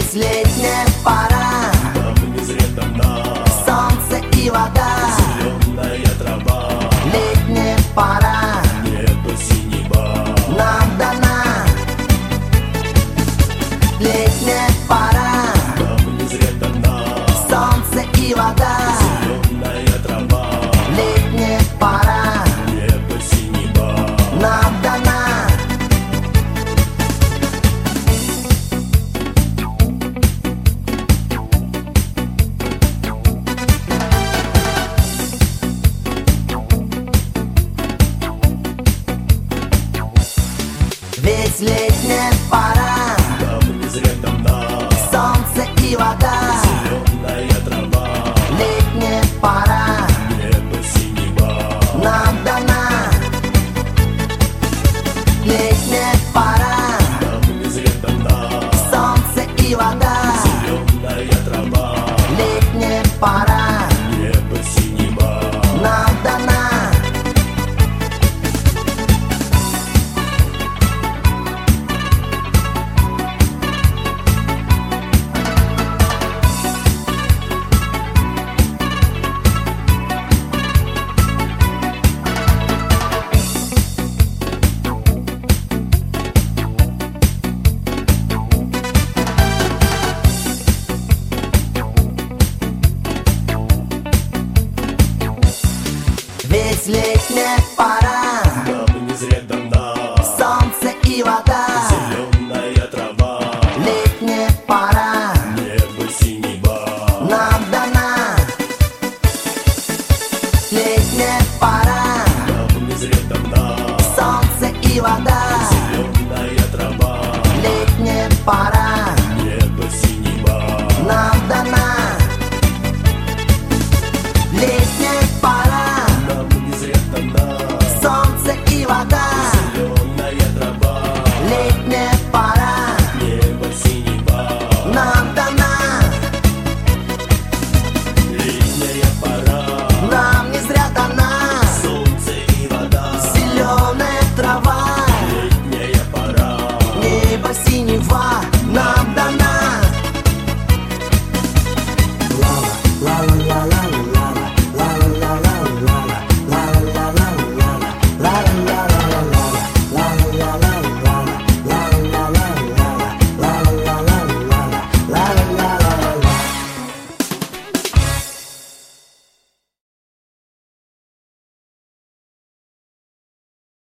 Здесь летняя пора, нам не зря дана солнце и вода. зеленая трава, Летняя пора небо синева, нам дана. Летняя пора, нам не зря дана солнце и вода. зеленая трава, Летняя пора небо синева. нам дана. Ведь летняя пора, Нам не зря дана солнце и вода.